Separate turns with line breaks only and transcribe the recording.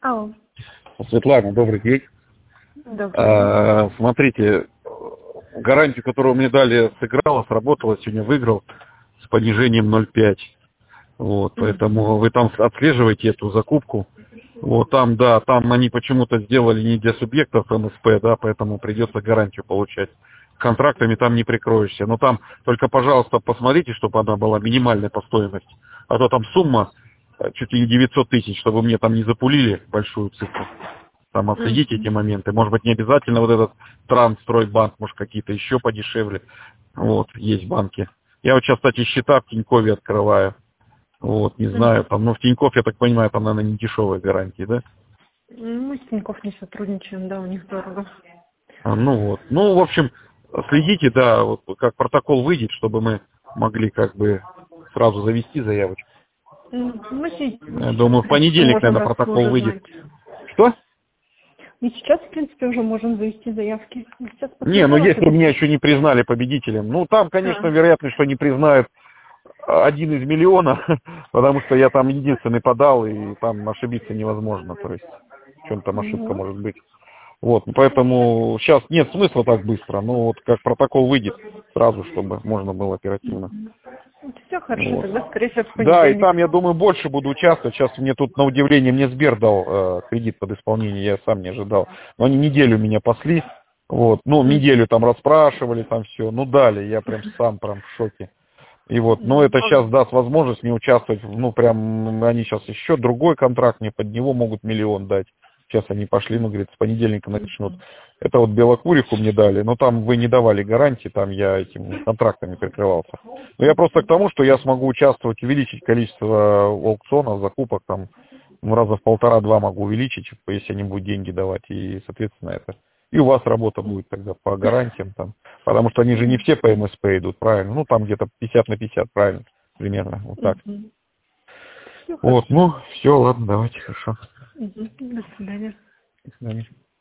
Алло.
Светлана, добрый день.
Добрый.
Смотрите, гарантию, которую мне дали, сыграла, сработала, сегодня выиграл с понижением 0,5. Вот, поэтому вы там отслеживаете эту закупку. Вот там, да, там они почему-то сделали не для субъектов МСП, да, поэтому придется гарантию получать. Контрактами там не прикроешься. Но там только, пожалуйста, посмотрите, чтобы она была минимальной по стоимости. А то там сумма чуть ли не 900 тысяч, чтобы мне там не запулили большую цифру. Там отследите эти моменты. Может быть, не обязательно вот этот Трансстройбанк, может, какие-то еще подешевле. Вот, есть банки. Я вот сейчас, кстати, счета в Тинькове открываю. Вот, не знаю, там, ну, в Тинькофф, я так понимаю, там, наверное, не дешевые гарантии, да?
Мы с Тинькофф не сотрудничаем, да, у них дорого.
Ну, вот. Ну, в общем, следите, да, вот как протокол выйдет, чтобы мы могли, как бы, сразу завести заявочку.
Мы
Я
сейчас,
думаю,
в
в
принципе,
понедельник,
можем,
наверное,
раз вы
протокол
уже
выйдет.
знаете.
Что?
И сейчас, в принципе, уже можем завести заявки. Сейчас
Не, ну,
подтверждаю
если
ваши
меня
данные.
еще не признали победителем. Ну, там, конечно,
А,
вероятность, что не признают 1 из миллиона, потому что я там единственный подал, и там ошибиться невозможно. То есть, в чем там ошибка
ну,
может быть. Вот, поэтому сейчас нет смысла так быстро, но вот как протокол выйдет сразу, чтобы можно было оперативно.
все хорошо,
Вот.
тогда, скорее всего, в
Да, и
понедельник.
там, я думаю, больше буду участвовать. Сейчас мне тут, на удивление, мне Сбер дал кредит под исполнение, я сам не ожидал. Но они неделю меня пасли, вот, ну, неделю там расспрашивали, там все, ну, дали, я прям сам прям в шоке. И вот, но это сейчас даст возможность мне участвовать, ну, прям, они сейчас еще другой контракт, мне под него могут 1 миллион дать. Сейчас они пошли, ну, говорит, с понедельника начнут. Это вот Белокуриху мне дали, но там вы не давали гарантии, там я этими контрактами прикрывался. Но я просто к тому, что я смогу участвовать, увеличить количество аукционов, закупок, там, ну, раза в 1,5-2 могу увеличить, если они будут деньги давать, и, соответственно, это. И у вас работа будет тогда по гарантиям там. Потому что они же не все по МСП идут, правильно? Ну, там где-то 50/50, правильно? Примерно, вот так.
Все
Вот,
хорошо.
ну, все, ладно, давайте, хорошо.
До свидания.
До свидания.